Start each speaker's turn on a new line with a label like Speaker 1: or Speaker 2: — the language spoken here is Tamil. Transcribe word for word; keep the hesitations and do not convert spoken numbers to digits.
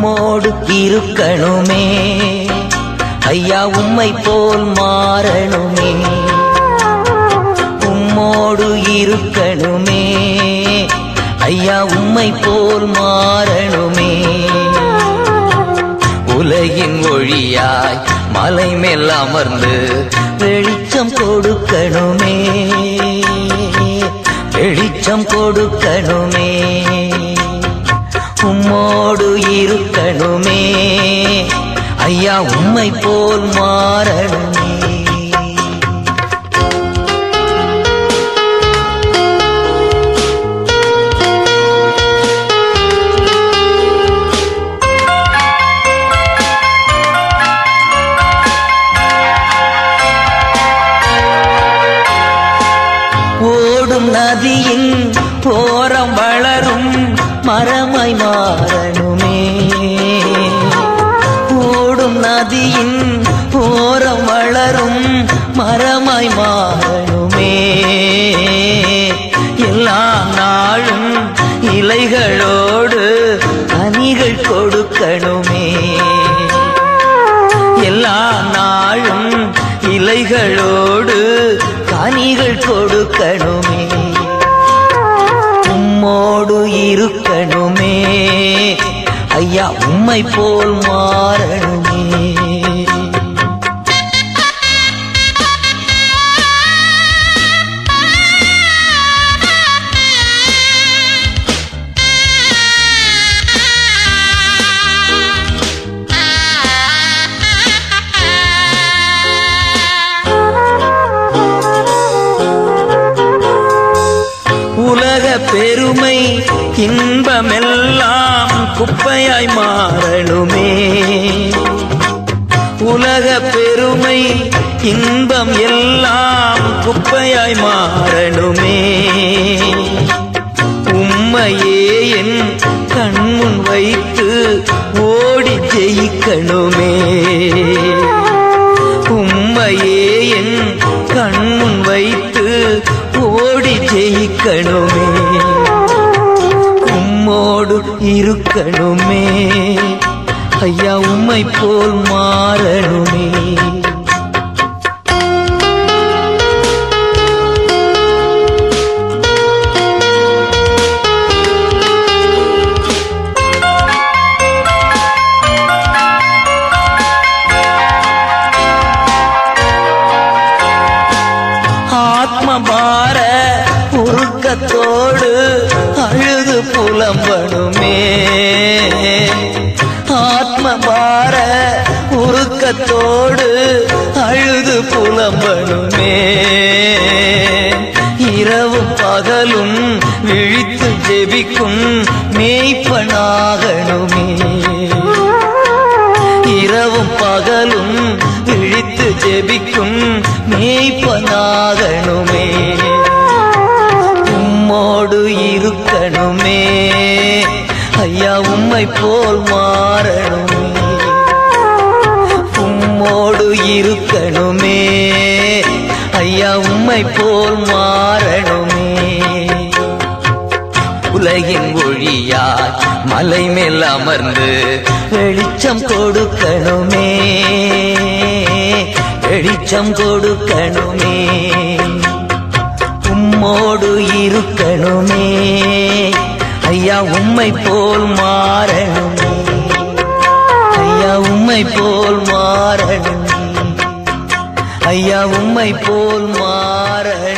Speaker 1: உம்மோடு இருக்கணுமே ஐயா உம்மை போல் மாறணுமே உம்மோடு இருக்கணுமே ஐயா உம்மை போல் மாறணுமே உலகின் ஒளியாய் மலை மேல் அமர்ந்து வெளிச்சம் கொடுக்கணுமே வெளிச்சம் கொடுக்கணுமே உம்மோடு இருக்கணுமே ஐயா உம்மை போல் மாறணுமே ஓடும் நதியின் ஓரம் வளரும் மரமாய் மாறணுமே ஓடும் நதியின் ஓரம் வளரும் மரமாய் மாறணுமே எல்லா நாளும் இலைகளோடு கனிகள் கொடுக்கணுமே எல்லா நாளும் இலைகளோடு கனிகள் கொடுக்கணுமே உம்மோடு இருக்கணுமே ஐயா உம்மை போல் மாறணுமே உலக பெருமை இன்பமெல்லாம் குப்பையாய் மாறணுமே உலக பெருமை இன்பம் எல்லாம் குப்பையாய் மாறணுமே உம்மையே என் கண்முன் வைத்து ஓடி ஜெயிக்கணுமே உம்மையே என் கண்முன் வைத்து ஓடி ஜெயிக்கணுமே உம்மோடு இருக்கணுமே ஐயா உம்மை போல் மாறணுமே ஆத்மபார உருக்கத்தோடு அழுது புலம்பணுமே ஆத்மபார உருக்கத்தோடு அழுது புலம்பணுமே இரவும் பகலும் விழித்து ஜெபிக்கும் மேய்ப்பனாகணுமே இரவும் பகலும் விழித்து ஜெபிக்கும் மேய்ப்பனாகணுமே உம்மோடு இருக்கணுமே ஐயா உம்மை போல் மாறணுமே உம்மோடு இருக்கணுமே ஐயா உம்மை போல் மாறணுமே உலகின் ஒளியாய் மலை மேல் அமர்ந்து வெளிச்சம் கொடுக்கணுமே வெளிச்சம் கொடுக்கணுமே உம்மோடு இருக்கணுமே ஐயா உம்மை போல் மாறணுமே ஐயா உம்மை போல் மாறணுமே ஐயா உம்மை போல் மாற